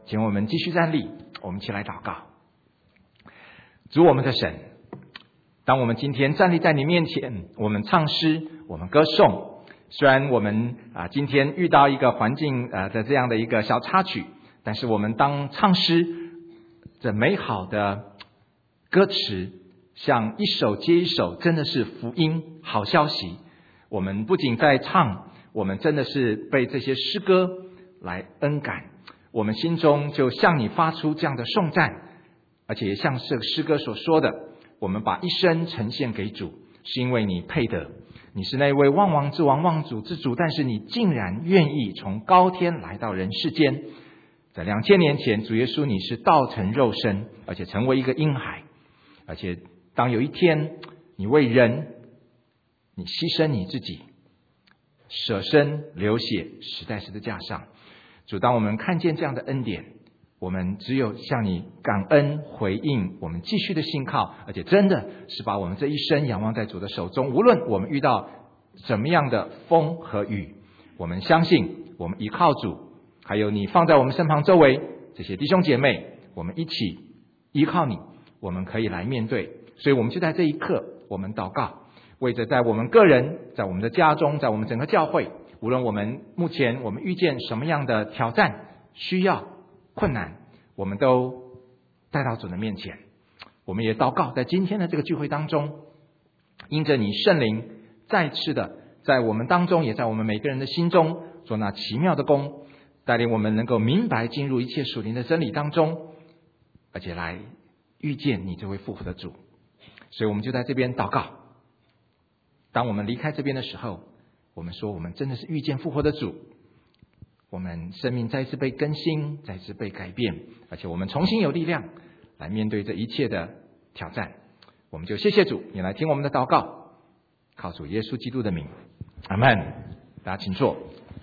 请我们继续站立，我们一起来祷告。主我们的神，当我们今天站立在你面前，我们唱诗，我们歌颂，虽然我们今天遇到一个环境的这样的一个小插曲，但是我们当唱诗，这美好的歌词像一首接一首，真的是福音好消息。我们不仅在唱，我们真的是被这些诗歌来恩感，我们心中就向你发出这样的颂赞，而且也像这个诗歌所说的，我们把一生呈现给主，是因为你配得，你是那位万王之王，万主之主，但是你竟然愿意从高天来到人世间。在2000年前，主耶稣你是道成肉身，而且成为一个婴孩，而且当有一天你为人，你牺牲你自己，舍身流血，死在十字架上。主，当我们看见这样的恩典，我们只有向你感恩回应，我们继续的信靠，而且真的是把我们这一生仰望在主的手中。无论我们遇到怎么样的风和雨，我们相信，我们依靠主，还有你放在我们身旁周围这些弟兄姐妹，我们一起依靠你，我们可以来面对。所以我们就在这一刻，我们祷告，为着在我们个人，在我们的家中，在我们整个教会，无论我们目前我们遇见什么样的挑战、需要、困难，我们都带到主的面前。我们也祷告，在今天的这个聚会当中，因着你圣灵再次的在我们当中，也在我们每个人的心中做那奇妙的工，带领我们能够明白进入一切属灵的真理当中，而且来遇见你这位复活的主。所以我们就在这边祷告，当我们离开这边的时候，我们说我们真的是遇见复活的主，我们生命再次被更新，再次被改变，而且我们重新有力量来面对这一切的挑战。我们就谢谢主，你来听我们的祷告，靠主耶稣基督的名，阿们。大家请坐。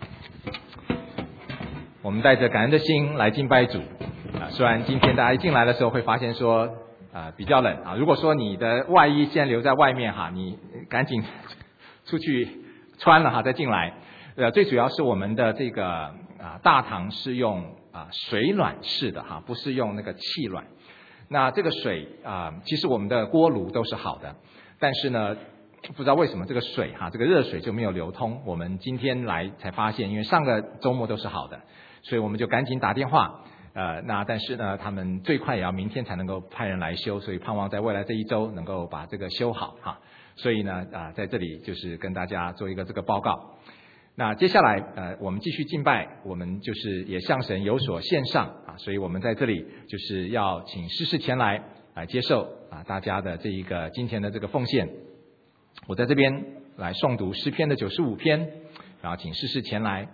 我们带着感恩的心来敬拜主。虽然今天大家一进来的时候会发现说比较冷啊，如果说你的外衣现在留在外面哈，你赶紧出去穿了哈再进来。最主要是我们的这个大堂是用水暖式的哈，不是用那个气暖。那这个水其实我们的锅炉都是好的，但是呢不知道为什么这个水这个热水就没有流通。我们今天来才发现，因为上个周末都是好的，所以我们就赶紧打电话。但是呢，他们最快也要明天才能够派人来修，所以盼望在未来这一周能够把这个修好哈。所以呢，在这里就是跟大家做一个这个报告。那接下来我们继续敬拜，我们就是也向神有所献上所以我们在这里就是要请诗诗前来接受大家的这一个金钱的这个奉献。我在这边来诵读诗篇的95篇，然后请诗诗前来。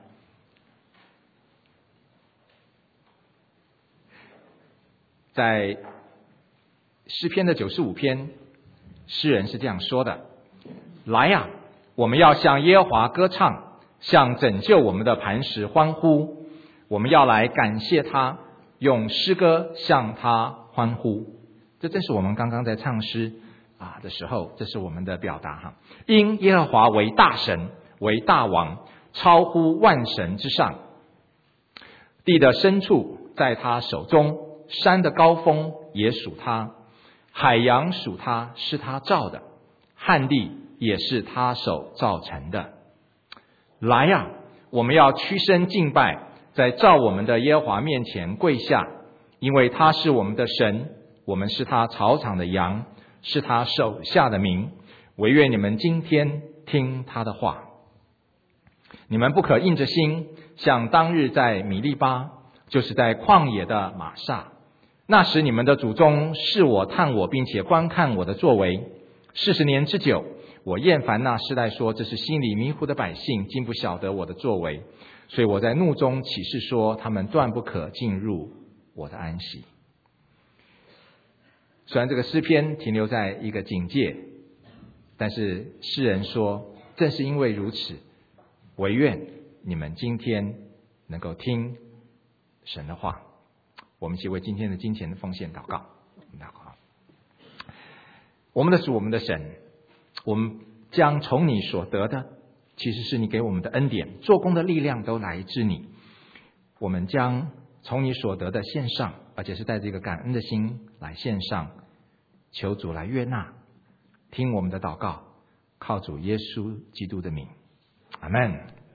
在诗篇的95篇，诗人是这样说的：来呀，我们要向耶和华歌唱，向拯救我们的磐石欢呼。我们要来感谢他，用诗歌向他欢呼。这正是我们刚刚在唱诗的时候，这是我们的表达哈。因耶和华为大神，为大王，超乎万神之上。地的深处在他手中，山的高峰也属他，海洋属他，是他造的，旱地也是他手造成的。来呀，我们要屈身敬拜，在造我们的耶和华面前跪下，因为他是我们的神，我们是他草场的羊，是他手下的民。惟愿你们今天听他的话。你们不可硬着心，像当日在米利巴，就是在旷野的玛撒。那时你们的祖宗视我探我，并且观看我的作为40年之久。我厌烦那世代说，这是心里迷糊的百姓，竟不晓得我的作为。所以我在怒中起誓说，他们断不可进入我的安息。虽然这个诗篇停留在一个警戒，但是诗人说，正是因为如此，惟愿你们今天能够听神的话。我们一起为今天的金钱的奉献祷告。我们的主，我们的神，我们将从你所得的，其实是你给我们的恩典，做工的力量都来自你。我们将从你所得的献上，而且是带着一个感恩的心来献上，求主来悦纳，听我们的祷告，靠主耶稣基督的名，阿们。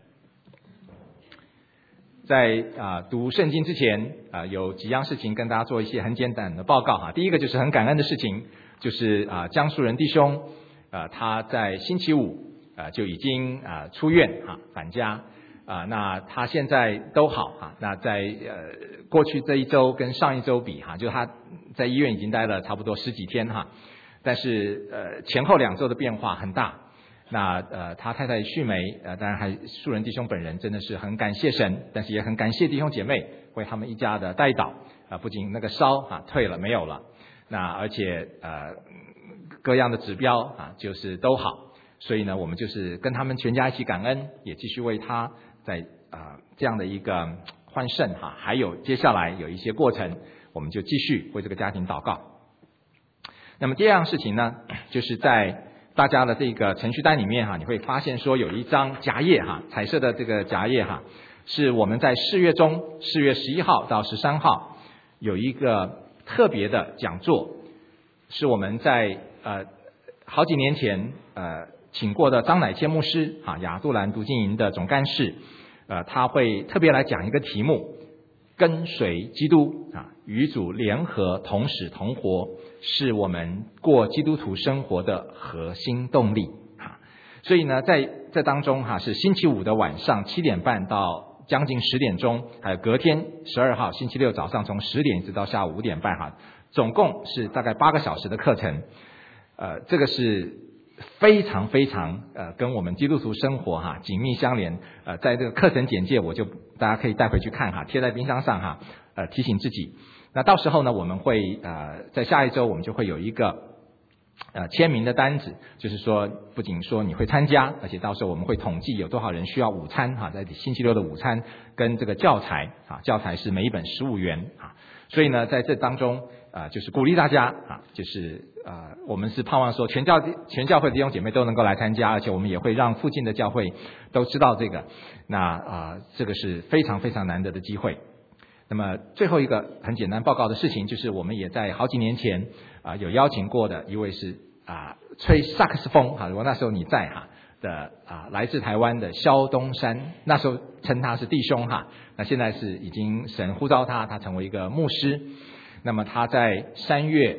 在读圣经之前有几样事情跟大家做一些很简单的报告哈。第一个就是很感恩的事情，就是江树仁弟兄他在星期五就已经出院返家那他现在都好那在过去这一周跟上一周比就他在医院已经待了差不多10几天但是前后2周的变化很大。那他太太旭梅当然还树仁弟兄本人真的是很感谢神，但是也很感谢弟兄姐妹为他们一家的代祷不仅那个烧退了没有了，那而且各样的指标就是都好，所以呢我们就是跟他们全家一起感恩，也继续为他在这样的一个换肾还有接下来有一些过程，我们就继续为这个家庭祷告。那么第二样事情呢，就是在大家的这个程序单里面你会发现说有一张夹页彩色的这个夹页是我们在4月中4月11号到13号有一个特别的讲座，是我们在好几年前请过的张乃谦牧师亚杜兰读经营的总干事他会特别来讲一个题目，跟随基督与主联合同死同活，是我们过基督徒生活的核心动力所以呢在这当中是星期五的晚上7点半到将近10点钟，还有隔天12号星期六早上从10点一直到下午5点半总共是大概8个小时的课程这个是非常非常跟我们基督徒生活紧密相连在这个课程简介我就大家可以带回去看贴在冰箱上提醒自己。那到时候呢我们会在下一周我们就会有一个签名的单子，就是说不仅说你会参加，而且到时候我们会统计有多少人需要午餐在星期六的午餐跟这个教材教材是每一本15元所以呢在这当中就是鼓励大家就是我们是盼望说全教会的弟兄姐妹都能够来参加，而且我们也会让附近的教会都知道这个，那这个是非常非常难得的机会。那么最后一个很简单报告的事情，就是我们也在好几年前有邀请过的一位是吹萨克斯风如果那时候你在的来自台湾的萧东山，那时候称他是弟兄那现在是已经神呼召他成为一个牧师。那么他在3月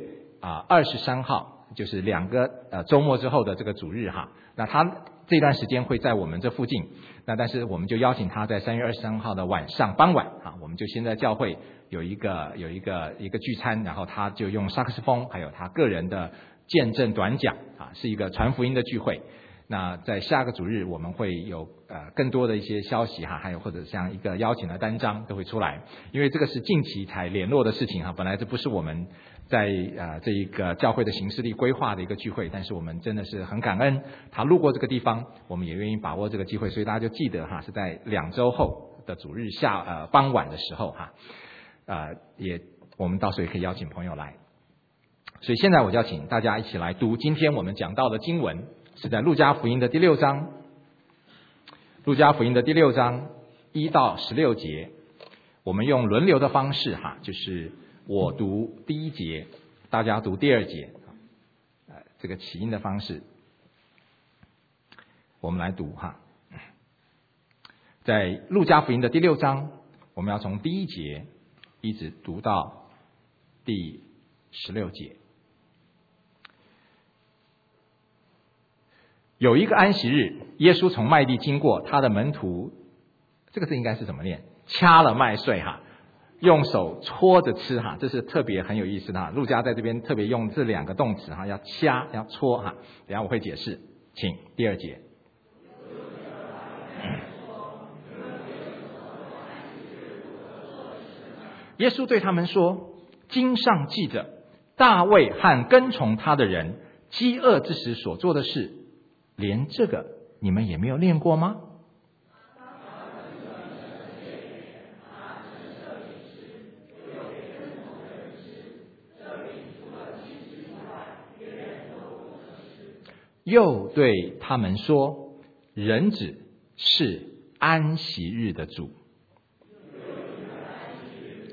23号就是2个周末之后的这个主日那他这段时间会在我们这附近，那但是我们就邀请他在3月23号的傍晚我们就先在教会有一个聚餐，然后他就用萨克斯风还有他个人的见证短讲是一个传福音的聚会。那在下个主日我们会有更多的一些消息还有或者像一个邀请的单张都会出来，因为这个是近期才联络的事情本来这不是我们在这一个教会的行事历规划的一个聚会，但是我们真的是很感恩他路过这个地方，我们也愿意把握这个机会，所以大家就记得是在2周后的主日傍晚的时候也我们到时候也可以邀请朋友来。所以现在我就要请大家一起来读今天我们讲到的经文，是在路加福音的第6章1到16节，我们用轮流的方式就是我读第1节，大家读第2节这个起音的方式我们来读在路加福音的第6章，我们要从第1节一直读到第16节。有一个安息日，耶稣从麦地经过，他的门徒，这个字应该是怎么念？掐了麦穗用手搓着吃这是特别很有意思的路加在这边特别用这2个动词要掐要搓等一下我会解释，请第2节。耶稣对他们说，经上记着大卫和跟从他的人饥饿之时所做的事，连这个你们也没有念过吗？又对他们说，人子是安息日的主。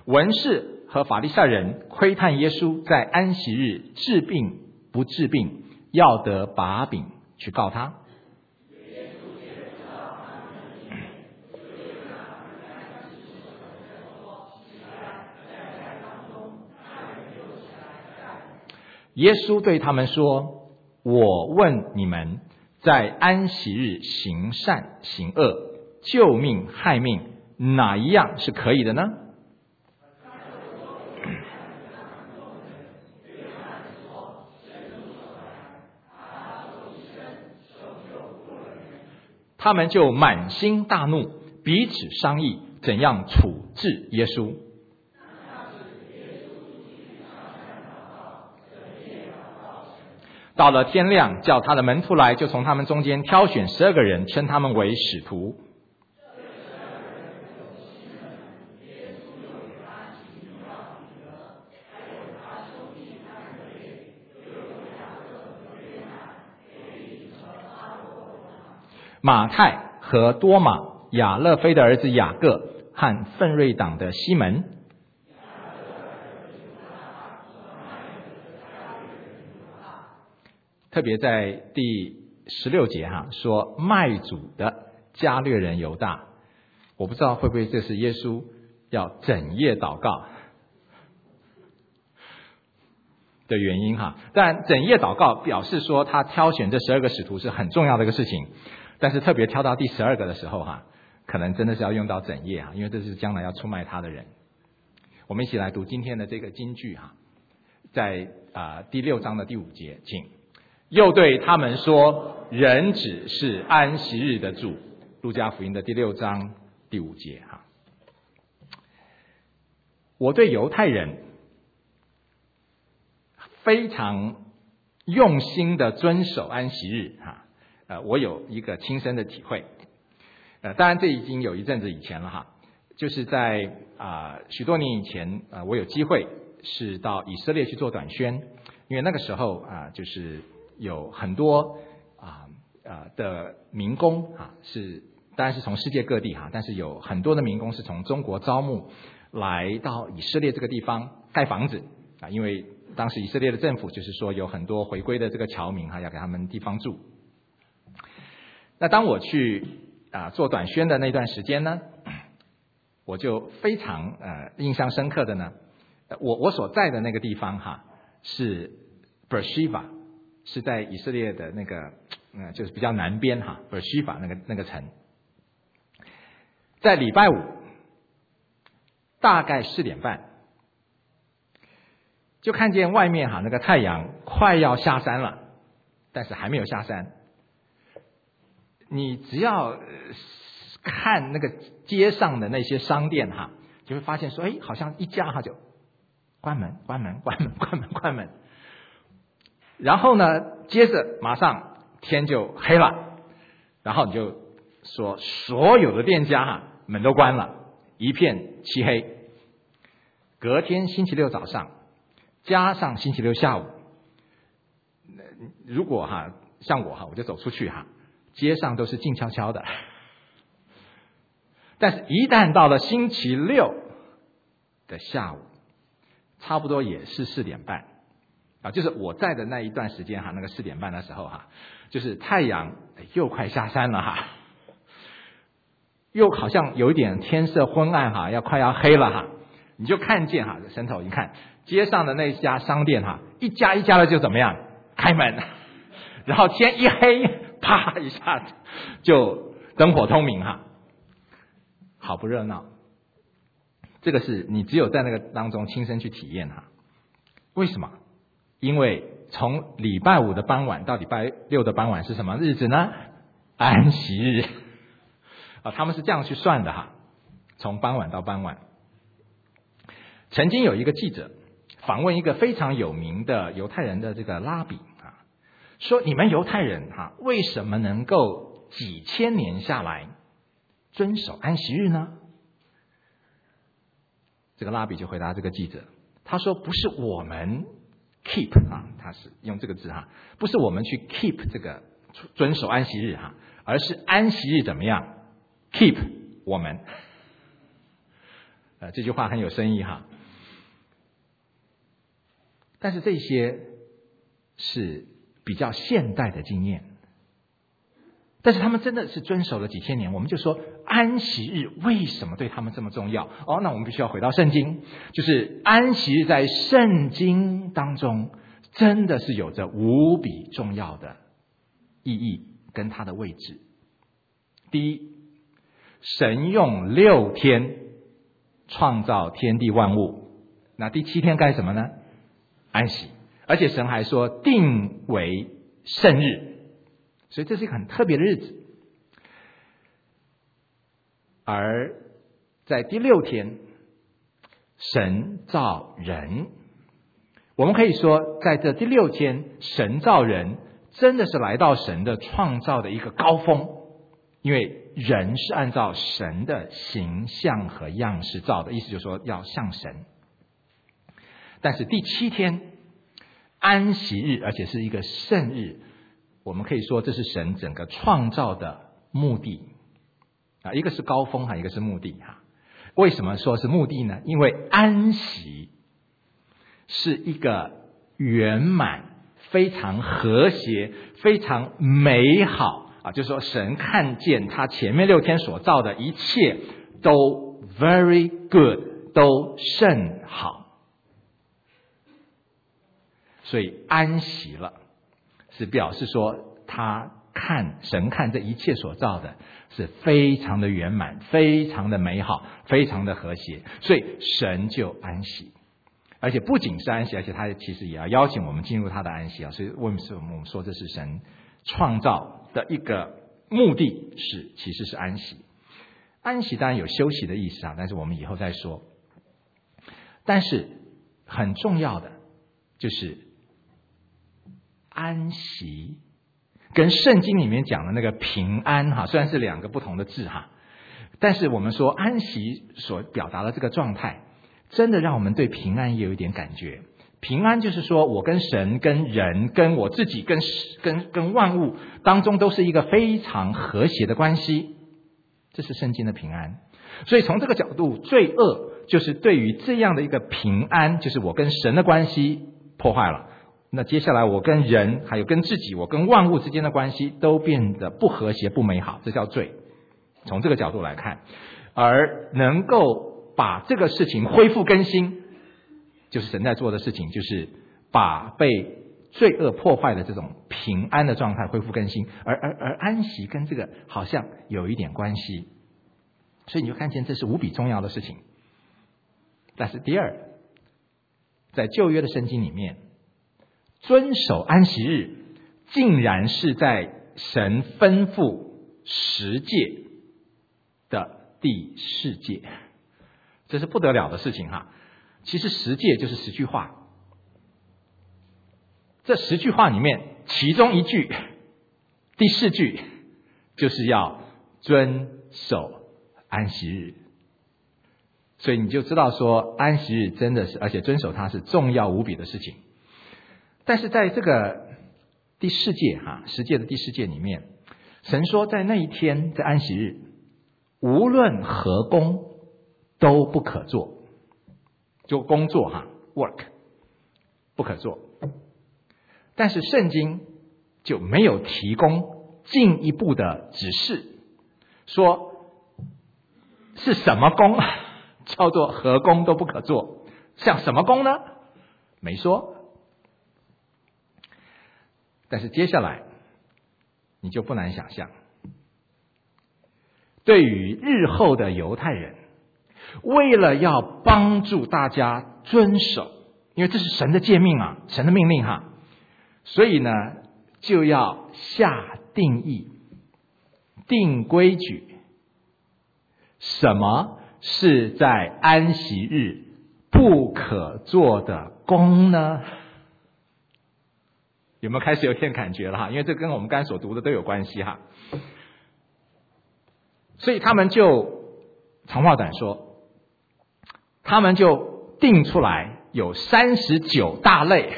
文士和法利赛人窥探耶稣在安息日治病不治病，要得把柄去告他。耶稣对他们说：我问你们，在安息日行善行恶，救命害命，哪一样是可以的呢？他们就满心大怒，彼此商议怎样处置耶稣。到了天亮，叫他的门徒来，就从他们中间挑选12个人，称他们为使徒。马太和多马，亚勒菲的儿子雅各，和奋锐党的西门。特别在第16节说卖主的加略人犹大，我不知道会不会这是耶稣要整夜祷告的原因但整夜祷告表示说他挑选这12个使徒是很重要的一个事情，但是特别挑到第12个的时候可能真的是要用到整夜因为这是将来要出卖他的人。我们一起来读今天的这个金句在第6章的第5节，请。又对他们说，人子是安息日的主。路加福音的第6章第5节我对犹太人非常用心的遵守安息日我有一个亲身的体会。当然这已经有一阵子以前了就是在许多年以前我有机会是到以色列去做短宣，因为那个时候就是有很多的民工当然是从世界各地但是有很多的民工是从中国招募来到以色列这个地方盖房子因为当时以色列的政府就是说有很多回归的这个侨民要给他们地方住。那当我去做短宣的那段时间呢，我就非常印象深刻的呢，我所在的那个地方是 Beersheba， 是在以色列的那个就是比较南边Beersheba 那个城。在礼拜五大概4点半，就看见外面那个太阳快要下山了，但是还没有下山。你只要看那个街上的那些商店就会发现说，好像一家就关门，然后呢，接着马上天就黑了，然后你就说所有的店家门都关了，一片漆黑。隔天星期六早上加上星期六下午，如果像我就走出去街上都是静悄悄的。但是一旦到了星期六的下午，差不多也是4点半就是我在的那一段时间那个4点半的时候就是太阳又快下山了又好像有一点天色昏暗快要黑了你就看见伸头一看，街上的那家商店一家一家的就怎么样开门，然后天一黑，啪一下子就灯火通明好不热闹。这个是你只有在那个当中亲身去体验为什么？因为从礼拜五的傍晚到礼拜六的傍晚是什么日子呢？安息日他们是这样去算的从傍晚到傍晚。曾经有一个记者访问一个非常有名的犹太人的这个拉比说，你们犹太人为什么能够几千年下来遵守安息日呢？这个拉比就回答这个记者，他说不是我们 keep 他是用这个字不是我们去 keep 这个遵守安息日而是安息日怎么样 keep 我们。 这句话很有深意哈。但是这些是比较现代的经验，但是他们真的是遵守了几千年。我们就说安息日为什么对他们这么重要？那我们必须要回到圣经，就是安息日在圣经当中真的是有着无比重要的意义跟它的位置。第一，神用6天创造天地万物，那第7天干什么呢？安息。而且神还说定为圣日，所以这是一个很特别的日子。而在第6天，神造人。我们可以说在这第6天，神造人真的是来到神的创造的一个高峰，因为人是按照神的形象和样式造的，意思就是说要像神。但是第7天安息日，而且是一个圣日，我们可以说这是神整个创造的目的一个是高峰一个是目的为什么说是目的呢？因为安息是一个圆满、非常和谐、非常美好就是说神看见他前面6天所造的一切都 very good， 都甚好，所以安息了，是表示说神看这一切所造的是非常的圆满，非常的美好，非常的和谐，所以神就安息。而且不仅是安息，而且他其实也要邀请我们进入他的安息所以为什么我们说这是神创造的一个目的其实是安息。安息当然有休息的意思但是我们以后再说。但是很重要的就是安息跟圣经里面讲的那个平安虽然是2个不同的字但是我们说安息所表达的这个状态真的让我们对平安也有一点感觉。平安就是说我跟神、跟人、跟我自己、跟万物当中都是一个非常和谐的关系，这是圣经的平安。所以从这个角度，罪恶就是对于这样的一个平安，就是我跟神的关系破坏了，那接下来我跟人还有跟自己，我跟万物之间的关系都变得不和谐不美好，这叫罪。从这个角度来看，而能够把这个事情恢复更新，就是神在做的事情，就是把被罪恶破坏的这种平安的状态恢复更新，而安息跟这个好像有一点关系，所以你就看见这是无比重要的事情。但是第二，在旧约的圣经里面，遵守安息日竟然是在神吩咐10诫的第4诫，这是不得了的事情其实10诫就是10句话，这10句话里面其中一句第4句就是要遵守安息日。所以你就知道说安息日真的是，而且遵守它是重要无比的事情。但是在这个第4诫10诫的第4诫里面，神说在那一天，在安息日无论何工都不可做，就工作work 不可做。但是圣经就没有提供进一步的指示，说是什么工叫做何工都不可做，像什么工呢？没说。但是接下来你就不难想象，对于日后的犹太人，为了要帮助大家遵守，因为这是神的诫命神的命令所以呢就要下定义、定规矩，什么是在安息日不可做的工呢？有没有开始有点感觉了因为这跟我们刚才所读的都有关系所以他们就长话短说，他们就定出来有39大类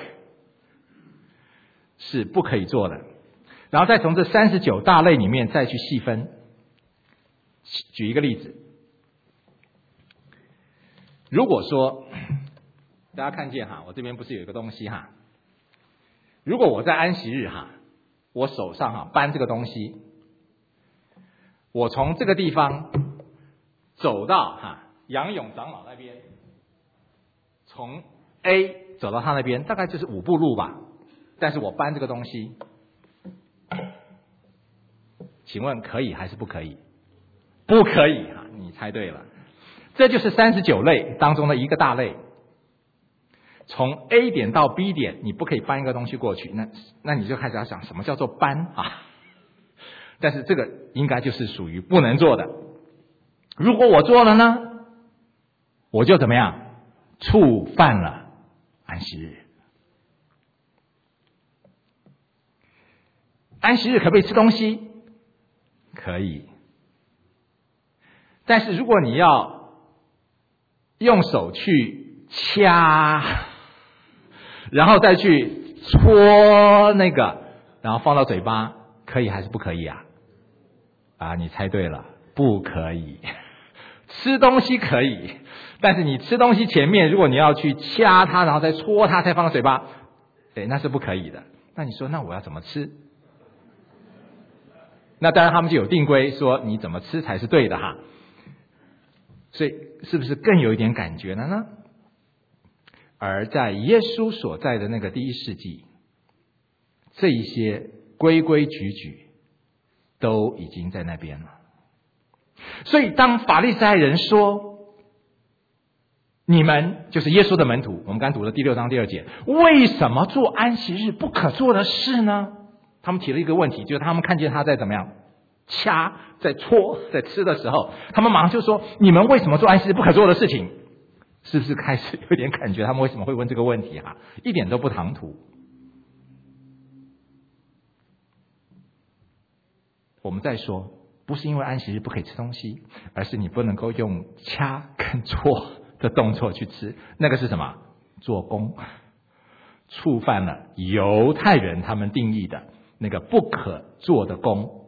是不可以做的，然后再从这39大类里面再去细分。举一个例子， 如果说大家看见哈，我这边不是有一个东西哈，如果我在安息日哈，我手上哈搬这个东西，我从这个地方走到哈杨勇长老那边，从 A 走到他那边大概就是5步路吧，但是我搬这个东西，请问可以还是不可以？不可以啊，你猜对了，这就是39类当中的一个大类。从 A 点到 B 点，你不可以搬一个东西过去，那你就开始要想什么叫做搬啊？但是这个应该就是属于不能做的。如果我做了呢，我就怎么样？触犯了安息日。安息日可不可以吃东西？可以。但是如果你要用手去掐，然后再去搓那个，然后放到嘴巴，可以还是不可以啊？啊，你猜对了，不可以。吃东西可以，但是你吃东西前面，如果你要去掐它，然后再搓它，再放到嘴巴，那是不可以的。那你说，那我要怎么吃？那当然他们就有定规，说你怎么吃才是对的哈。所以是不是更有一点感觉了呢？而在耶稣所在的那个第1世纪，这一些规规矩矩都已经在那边了。所以当法利赛人说，你们就是耶稣的门徒，我们刚读了第6章第2节，为什么做安息日不可做的事呢？他们提了一个问题，就是他们看见他在怎么样掐，在搓，在吃的时候，他们马上就说，你们为什么做安息日不可做的事情？是不是开始有点感觉他们为什么会问这个问题啊？一点都不唐突。我们再说，不是因为安息日不可以吃东西，而是你不能够用掐跟搓的动作去吃，那个是什么？做工，触犯了犹太人他们定义的那个不可做的工。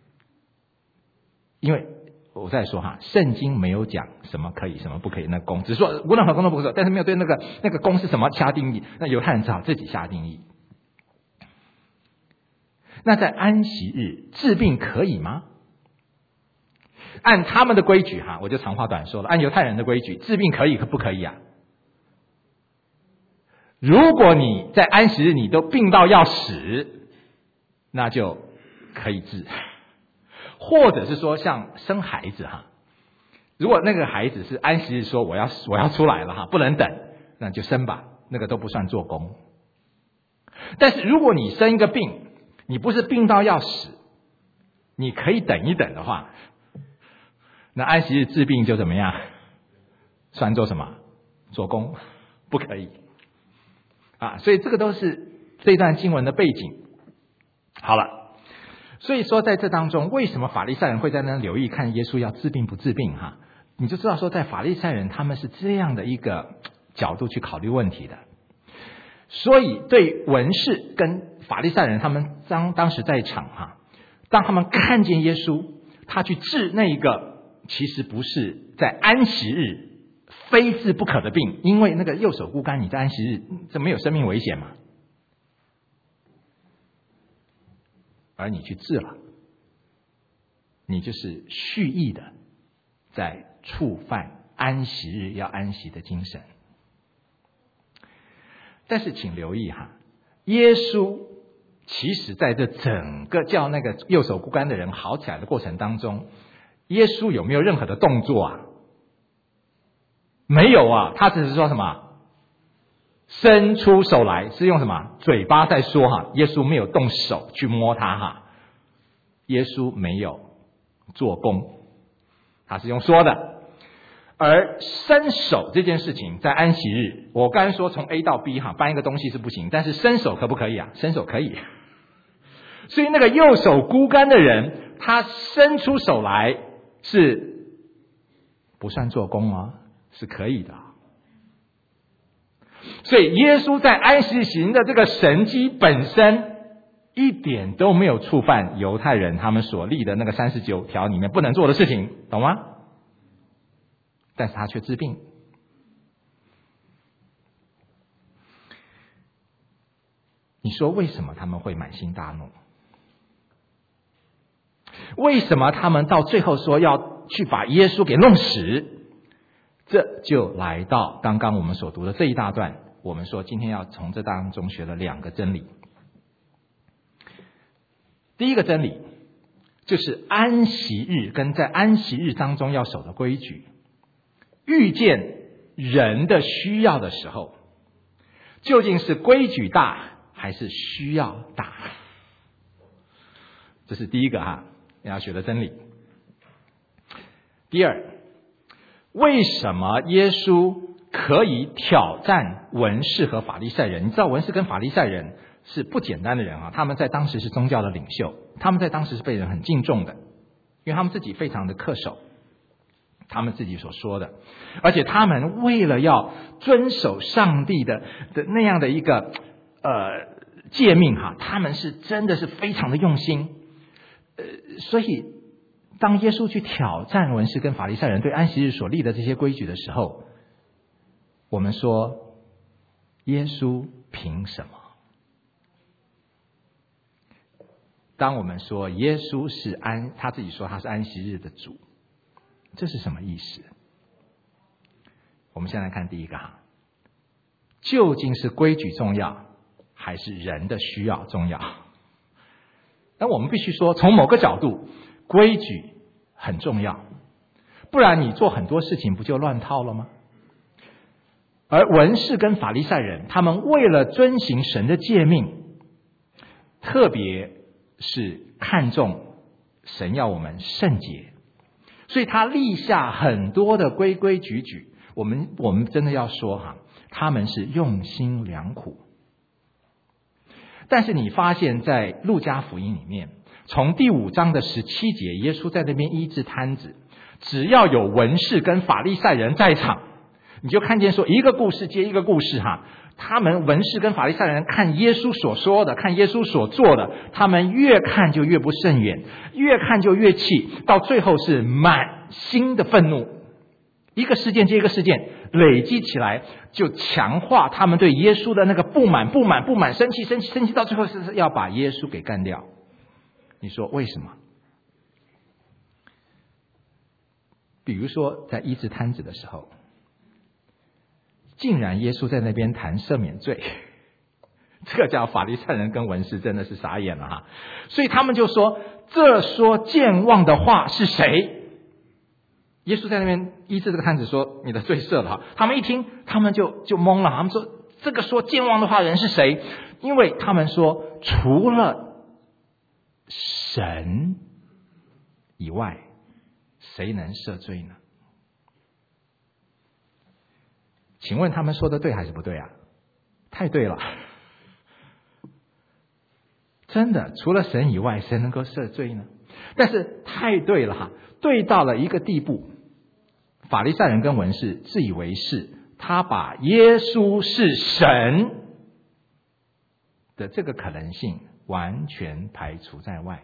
因为我再说哈，圣经没有讲什么可以什么不可以，那工只是说无论何工都不可做，但是没有对那个工是什么下定义，那犹太人只好自己下定义。那在安息日治病可以吗？按他们的规矩哈，我就长话短说了，按犹太人的规矩，治病可以不可以啊？如果你在安息日你都病到要死，那就可以治。或者是说像生孩子哈，如果那个孩子是安息日说我要出来了哈，不能等，那就生吧，那个都不算做工。但是如果你生一个病，你不是病到要死，你可以等一等的话，那安息日治病就怎么样？算做什么？做工，不可以啊。所以这个都是这段经文的背景。好了。所以说在这当中，为什么法利赛人会在那留意看耶稣要治病不治病哈？你就知道说在法利赛人他们是这样的一个角度去考虑问题的。所以对文士跟法利赛人他们当时在场哈，当他们看见耶稣他去治那一个其实不是在安息日非治不可的病，因为那个右手枯干，你在安息日这没有生命危险嘛，而你去治了，你就是蓄意的在触犯安息日要安息的精神。但是请留意哈，耶稣其实在这整个叫那个右手枯干的人好起来的过程当中，耶稣有没有任何的动作啊？没有啊，他只是说什么？伸出手来，是用什么？嘴巴在说哈，耶稣没有动手去摸他哈，耶稣没有做工，他是用说的。而伸手这件事情在安息日，我刚才说从 A 到 B 哈，搬一个东西是不行，但是伸手可不可以啊？伸手可以。所以那个右手枯干的人，他伸出手来是不算做工哦，是可以的。所以耶稣在安息行的这个神迹本身一点都没有触犯犹太人他们所立的那个39条里面不能做的事情，懂吗？但是他却治病， 你说为什么他们会满心大怒？为什么他们到最后说要去把耶稣给弄死？这就来到刚刚我们所读的这一大段，我们说今天要从这当中学了2个真理。第一个真理就是安息日跟在安息日当中要守的规矩，遇见人的需要的时候，究竟是规矩大还是需要大？这是第一个要学的真理。第二，为什么耶稣可以挑战文士和法利赛人？你知道文士跟法利赛人是不简单的人他们在当时是宗教的领袖，他们在当时是被人很敬重的，因为他们自己非常的恪守他们自己所说的，而且他们为了要遵守上帝的那样的一个诫命他们是真的是非常的用心。所以当耶稣去挑战文士跟法利赛人对安息日所立的这些规矩的时候，我们说耶稣凭什么？当我们说耶稣是他自己说他是安息日的主，这是什么意思？我们先来看第一个究竟是规矩重要还是人的需要重要？那我们必须说，从某个角度，规矩很重要，不然你做很多事情不就乱套了吗？而文士跟法利赛人，他们为了遵行神的诫命，特别是看重神要我们圣洁，所以他立下很多的规规矩矩。我们真的要说他们是用心良苦。但是你发现在路加福音里面，从第5章的17节，耶稣在那边医治瘫子，只要有文士跟法利赛人在场，你就看见说一个故事接一个故事他们文士跟法利赛人看耶稣所说的，看耶稣所做的，他们越看就越不甚远，越看就越气，到最后是满心的愤怒。一个事件接一个事件累积起来，就强化他们对耶稣的那个不满，生气，到最后是要把耶稣给干掉。你说为什么？比如说在医治瘫子的时候，竟然耶稣在那边谈赦免罪，这个叫法利赛人跟文士真的是傻眼了所以他们就说，这说健忘的话是谁？耶稣在那边医治这个瘫子说你的罪赦了他们一听，他们就懵了，他们说这个说健忘的话的人是谁？因为他们说除了神以外，谁能赦罪呢？请问他们说的对还是不对太对了，真的除了神以外，谁能够赦罪呢？但是太对了对到了一个地步，法利赛人跟文士自以为是，他把耶稣是神的这个可能性完全排除在外。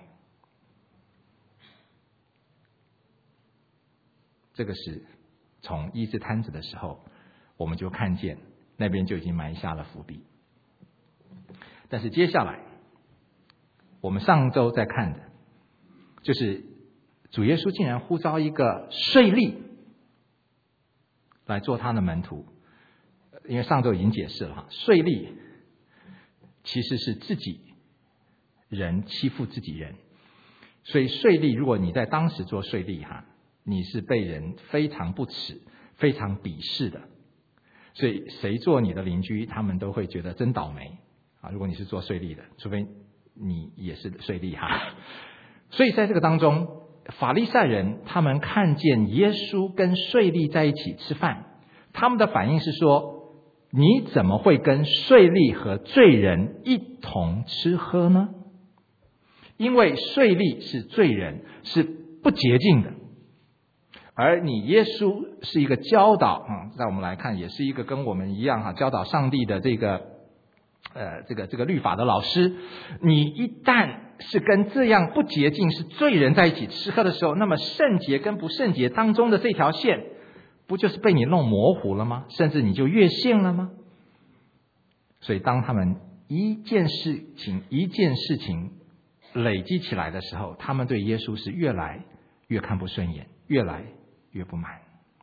这个是从医治瘫子的时候，我们就看见那边就已经埋下了伏笔。但是接下来我们上周在看的就是主耶稣竟然呼召一个税吏来做他的门徒。因为上周已经解释了税吏其实是自己人欺负自己人，所以税吏如果你在当时做税吏你是被人非常不耻非常鄙视的，所以谁做你的邻居他们都会觉得真倒霉如果你是做税吏的，除非你也是税吏所以在这个当中，法利赛人他们看见耶稣跟税吏在一起吃饭，他们的反应是说，你怎么会跟税吏和罪人一同吃喝呢？因为税吏是罪人，是不洁净的，而你耶稣是一个教导在我们来看也是一个跟我们一样教导上帝的这个律法的老师，你一旦是跟这样不洁净是罪人在一起吃喝的时候，那么圣洁跟不圣洁当中的这条线不就是被你弄模糊了吗？甚至你就越线了吗？所以当他们一件事情累积起来的时候，他们对耶稣是越来越看不顺眼，越来越不满，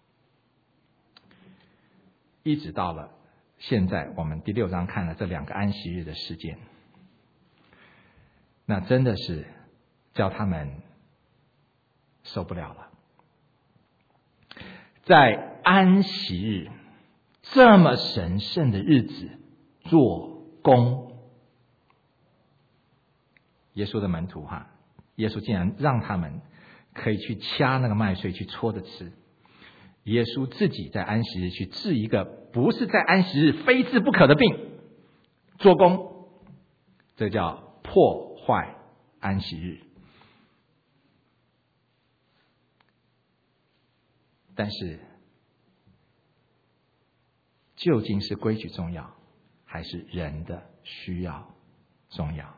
一直到了现在我们第6章看了这2个安息日的事件，那真的是叫他们受不了了。在安息日这么神圣的日子做工，耶稣的门徒耶稣竟然让他们可以去掐那个麦穗去搓着吃。耶稣自己在安息日去治一个不是在安息日非治不可的病，做工，这叫破坏安息日。但是究竟是规矩重要，还是人的需要重要？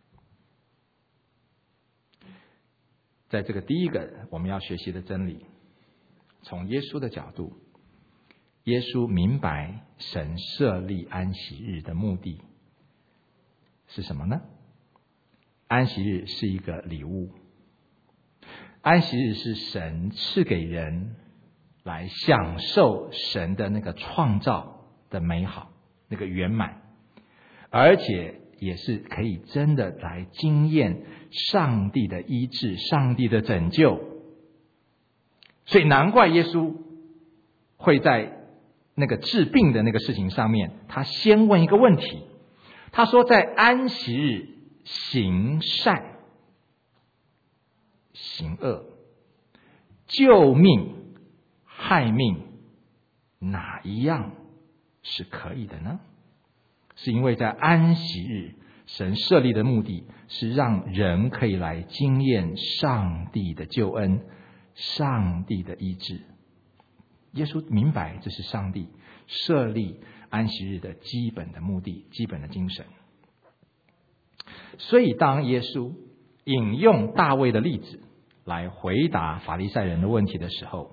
在这个第一个我们要学习的真理，从耶稣的角度，耶稣明白神设立安息日的目的是什么呢？安息日是一个礼物，安息日是神赐给人来享受神的那个创造的美好，那个圆满，而且也是可以真的来经验上帝的医治，上帝的拯救。所以难怪耶稣会在那个治病的那个事情上面，他先问一个问题，他说在安息日行善行恶，救命害命，哪一样是可以的呢？是因为在安息日神设立的目的是让人可以来经验上帝的救恩，上帝的医治。耶稣明白这是上帝设立安息日的基本的目的，基本的精神。所以当耶稣引用大卫的例子来回答法利赛人的问题的时候，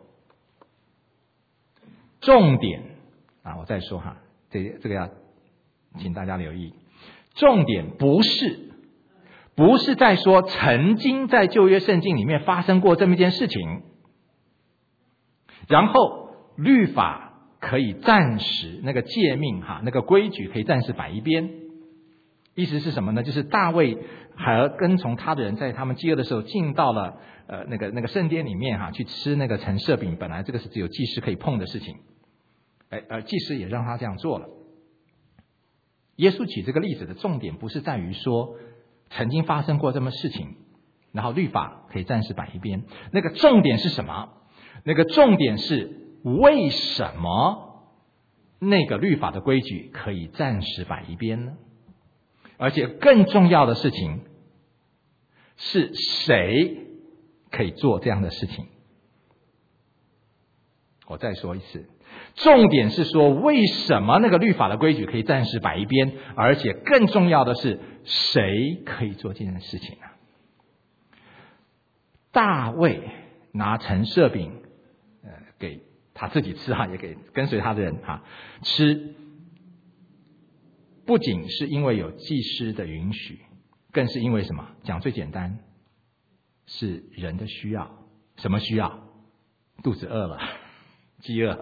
重点我再说这个要请大家留意，重点不是在说曾经在旧约圣经里面发生过这么一件事情，然后律法可以暂时那个诫命那个规矩可以暂时摆一边。意思是什么呢？就是大卫和跟从他的人在他们饥饿的时候进到了那个圣殿里面去吃那个陈设饼，本来这个是只有祭司可以碰的事情，祭司也让他这样做了。耶稣举这个例子的重点不是在于说曾经发生过这么事情，然后律法可以暂时摆一边。那个重点是什么？那个重点是为什么那个律法的规矩可以暂时摆一边呢？而且更重要的事情是谁可以做这样的事情？我再说一次，重点是说为什么那个律法的规矩可以暂时摆一边，而且更重要的是谁可以做这件事情呢？大卫拿陈设饼给他自己吃也给跟随他的人吃，不仅是因为有祭司的允许，更是因为什么？讲最简单，是人的需要。什么需要？肚子饿了，饥饿。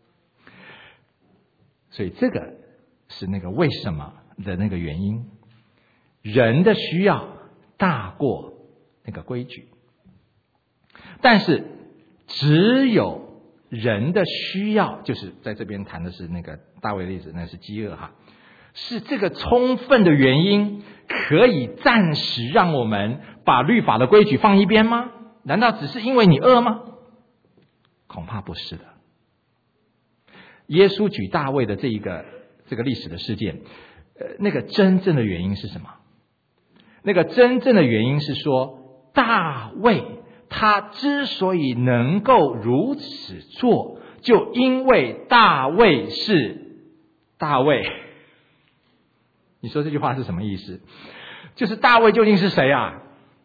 所以这个是那个为什么的那个原因，人的需要大过那个规矩。但是只有人的需要，就是在这边谈的是那个大卫的例子，那是饥饿是这个充分的原因可以暂时让我们把律法的规矩放一边吗？难道只是因为你饿吗？恐怕不是的。耶稣举大卫的这个历史的事件，那个真正的原因是什么？那个真正的原因是说，大卫他之所以能够如此做，就因为大卫是大卫。你说这句话是什么意思？就是大卫究竟是谁啊？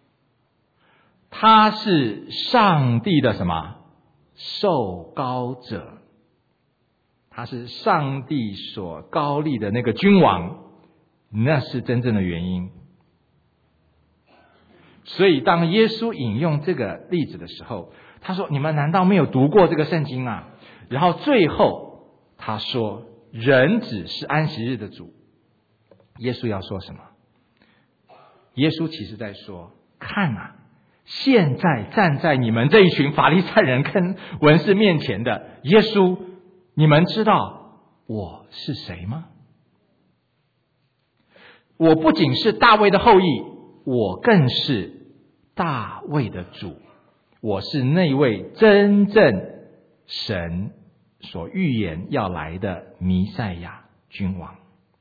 他是上帝的什么？受膏者。他是上帝所膏立的那个君王， 那是真正的原因。所以当耶稣引用这个例子的时候，他说：你们难道没有读过这个圣经啊？然后最后他说：人子是安息日的主。耶稣要说什么？耶稣其实在说：看啊，现在站在你们这一群法利赛人跟文士面前的耶稣，你们知道我是谁吗？我不仅是大卫的后裔，我更是大卫的主，我是那位真正神所预言要来的弥赛亚君王。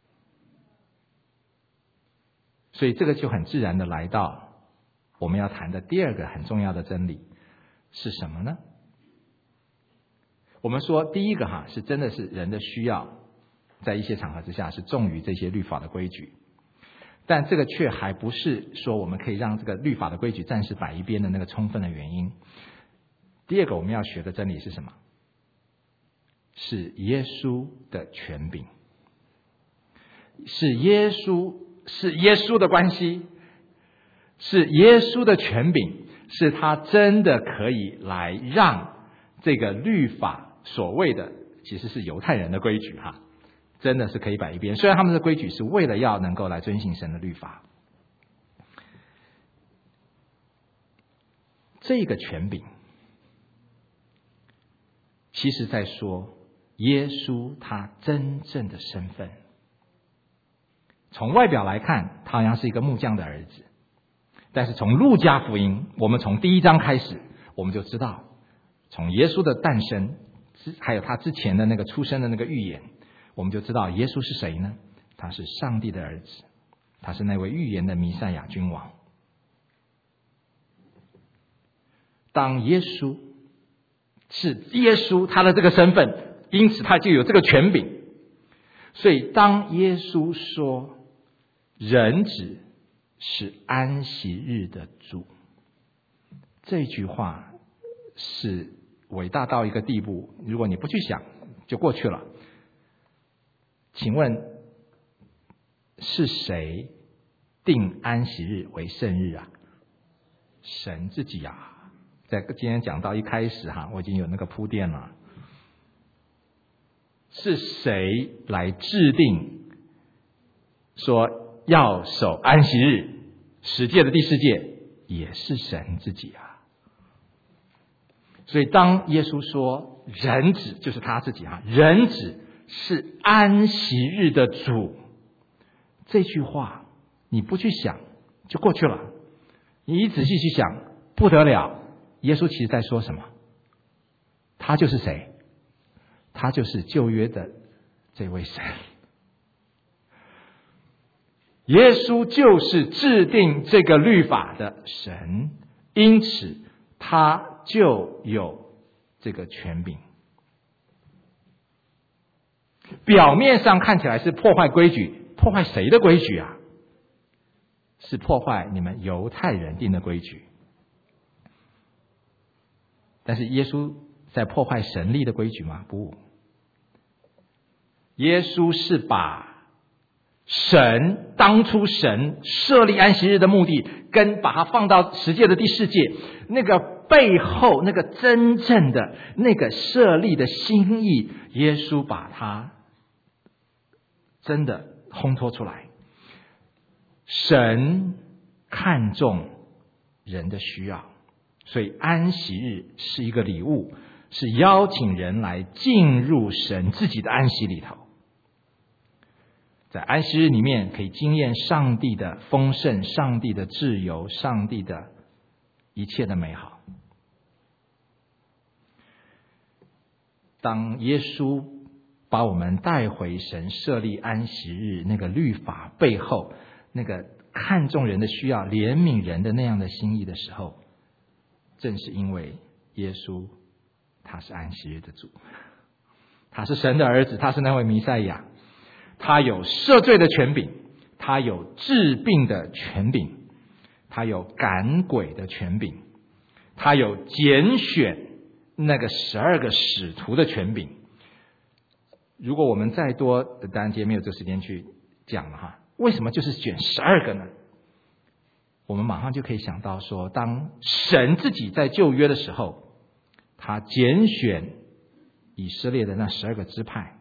所以这个就很自然的来到我们要谈的第二个很重要的真理是什么呢？我们说第一个是真的是人的需要，在一些场合之下是重于这些律法的规矩，但这个却还不是说我们可以让这个律法的规矩暂时摆一边的那个充分的原因。第二个我们要学的真理是什么？是耶稣的权柄，是耶稣的关系，是耶稣的权柄，是他真的可以来让这个律法所谓的其实是犹太人的规矩真的是可以摆一边。虽然他们的规矩是为了要能够来遵行神的律法，这个权柄其实在说耶稣他真正的身份。从外表来看，他好像是一个木匠的儿子，但是从路加福音，我们从第1章开始，我们就知道，从耶稣的诞生，还有他之前的那个出生的那个预言，我们就知道耶稣是谁呢？他是上帝的儿子，他是那位预言的弥赛亚君王。当耶稣是耶稣他的这个身份，因此他就有这个权柄。所以当耶稣说人子是安息日的主，这句话是伟大到一个地步，如果你不去想就过去了。请问是谁定安息日为圣日啊？神自己啊。在今天讲到一开始我已经有那个铺垫了。是谁来制定说要守安息日？十诫的第4诫也是神自己啊。所以当耶稣说人子，就是他自己人子是安息日的主，这句话你不去想就过去了，你一仔细去想不得了。耶稣其实在说什么？他就是谁？他就是旧约的这位神。耶稣就是制定这个律法的神，因此他就有这个权柄。表面上看起来是破坏规矩，破坏谁的规矩啊？是破坏你们犹太人定的规矩。但是耶稣在破坏神立的规矩吗？不。耶稣是把当初神设立安息日的目的，跟把它放到十诫的第4诫，那个背后那个真正的那个设立的心意，耶稣把它真的烘托出来。神看重人的需要，所以安息日是一个礼物，是邀请人来进入神自己的安息里头。在安息日里面可以经验上帝的丰盛，上帝的自由，上帝的一切的美好。当耶稣把我们带回神设立安息日那个律法背后，那个看重人的需要，怜悯人的那样的心意的时候，正是因为耶稣他是安息日的主，他是神的儿子，他是那位弥赛亚，他有赦罪的权柄，他有治病的权柄，他有赶鬼的权柄，他有拣选那个12个使徒的权柄。如果我们再多，当然今天没有这个时间去讲了为什么就是选12个呢？我们马上就可以想到说，当神自己在旧约的时候，他拣选以色列的那12个支派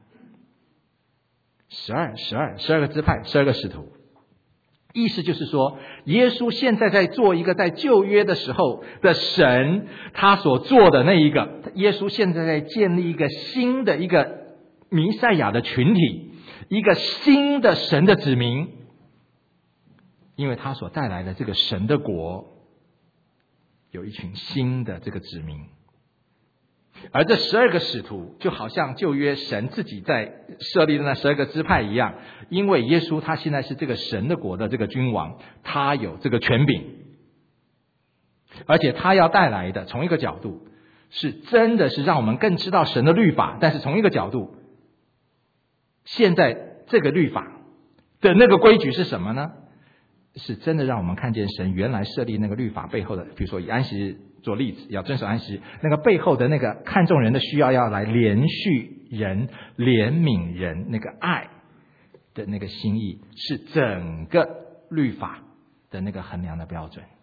，12个支派，12个使徒。意思就是说，耶稣现在在做一个在旧约的时候的神他所做的那一个，耶稣现在在建立一个新的一个弥赛亚的群体，一个新的神的子民，因为他所带来的这个神的国有一群新的这个子民。而这12个使徒就好像旧约神自己在设立的那12个支派一样，因为耶稣他现在是这个神的国的这个君王，他有这个权柄，而且他要带来的从一个角度是真的是让我们更知道神的律法，但是从一个角度，现在这个律法的那个规矩是什么呢？是真的让我们看见神原来设立那个律法背后的，比如说以安息日做例子，要遵守安息日，那个背后的那个看重人的需要，要来连续人、怜悯人那个爱的那个心意，是整个律法的那个衡量的标准。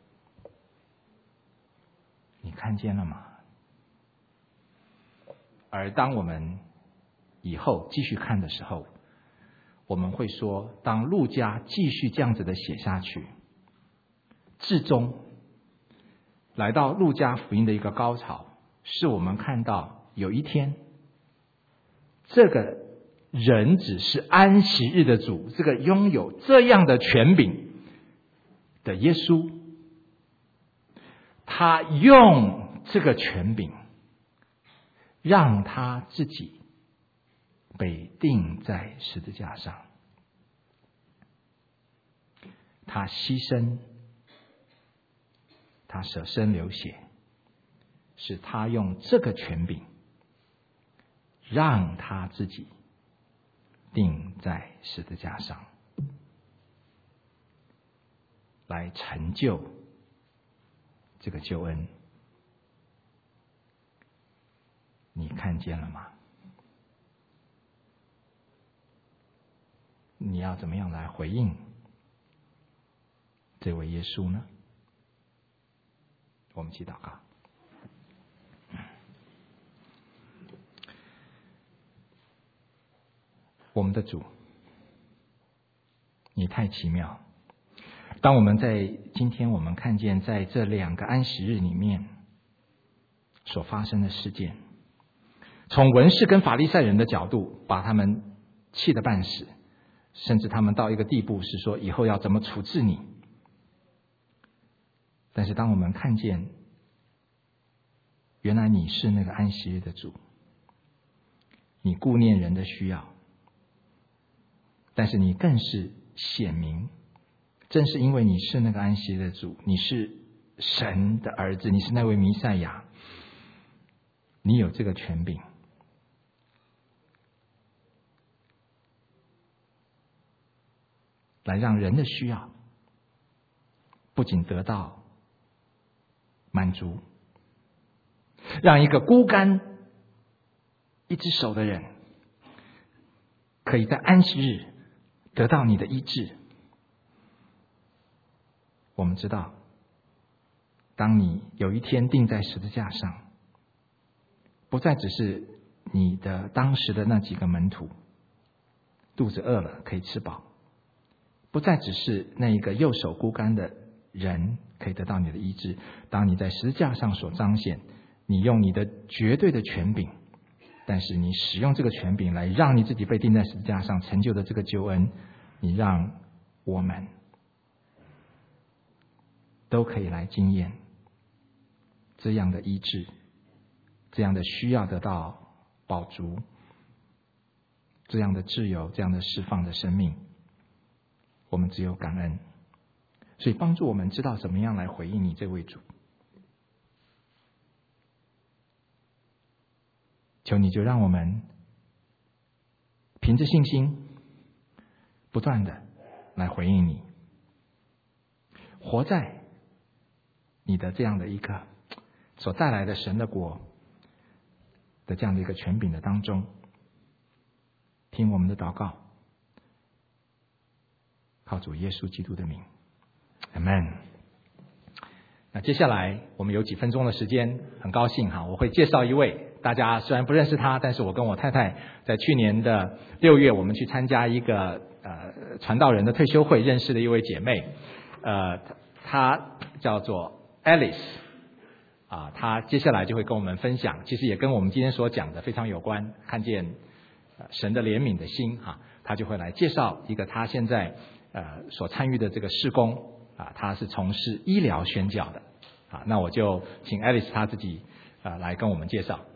你看见了吗？而当我们以后继续看的时候，我们会说，当路加继续这样子的写下去，至终来到路加福音的一个高潮，是我们看到有一天，这个人只是安息日的主，这个拥有这样的权柄的耶稣，他用这个权柄让他自己被钉在十字架上，他牺牲，他舍身流血，是他用这个权柄让他自己钉在十字架上，来成就这个救恩。你看见了吗？你要怎么样来回应这位耶稣呢？我们一起祷告。我们的主，你太奇妙。当我们在今天我们看见在这2个安息日里面所发生的事件，从文士跟法利赛人的角度把他们气得半死，甚至他们到一个地步是说以后要怎么处置你。但是当我们看见原来你是那个安息日的主，你顾念人的需要，但是你更是显明，正是因为你是那个安息日的主，你是神的儿子，你是那位弥赛亚，你有这个权柄来让人的需要不仅得到满足，让一个孤单一只手的人可以在安息日得到你的医治。我们知道，当你有一天钉在十字架上，不再只是你的当时的那几个门徒肚子饿了可以吃饱，不再只是那一个右手枯干的人可以得到你的医治。当你在十字架上所彰显，你用你的绝对的权柄，但是你使用这个权柄来让你自己被钉在十字架上成就的这个救恩，你让我们都可以来经验这样的医治，这样的需要得到饱足，这样的自由，这样的释放的生命。我们只有感恩，所以帮助我们知道怎么样来回应你这位主。求你就让我们凭着信心不断的来回应你，活在你的这样的一个所带来的神的国的这样的一个权柄的当中，听我们的祷告， 靠主耶稣基督的名 Amen。 那接下来我们有几分钟的时间，很高兴我会介绍一位大家虽然不认识他，但是我跟我太太在去年的6月我们去参加一个传道人的退休会认识的一位姐妹，她叫做 Alice， 她接下来就会跟我们分享，其实也跟我们今天所讲的非常有关，看见神的怜悯的心她就会来介绍一个她现在所参与的这个事工她是从事医疗宣教的那我就请 Alice 她自己来跟我们介绍。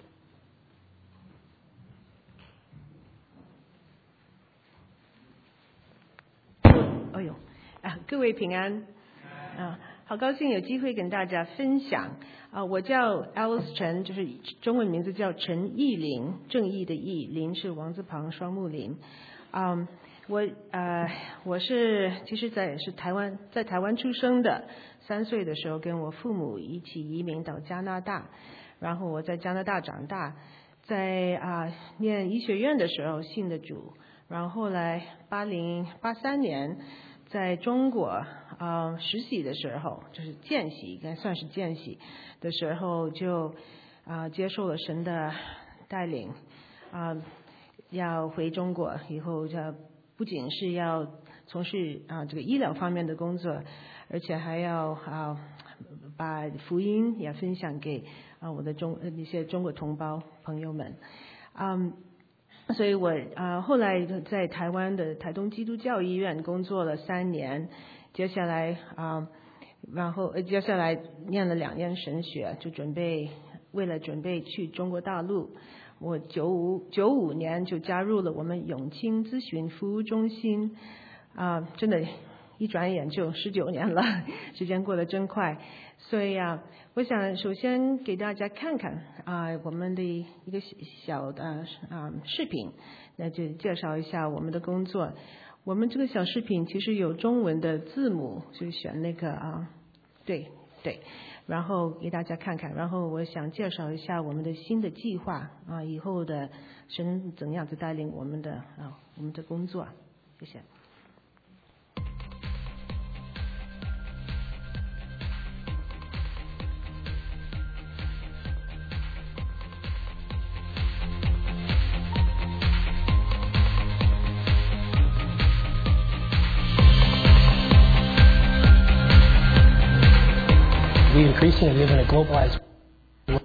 各位平安好高兴有机会跟大家分享我叫 Alice 陈，就是中文名字叫陈义玲，正义的义，林是王字旁双木林。我是其实在台湾出生的，3岁的时候跟我父母一起移民到加拿大，然后我在加拿大长大，在念医学院的时候信的主，然后后来83年在中国实习的时候，就是见习，应该算是见习的时候，就接受了神的带领要回中国以后，不仅是要从事这个医疗方面的工作，而且还要把福音也分享给我的一些中国同胞朋友们。所以我后来在台湾的台东基督教医院工作了3年，接下来念了2年神学，就为了准备去中国大陆。我95年就加入了我们永清咨询服务中心真的一转眼就19年了，时间过得真快。所以我想首先给大家看看我们的一个小的视频，那就介绍一下我们的工作。我们这个小视频其实有中文的字母，就选那个对，然后给大家看看。然后我想介绍一下我们的新的计划以后的神怎样子带领我们的工作。谢谢。 We increasingly live in a globalized world.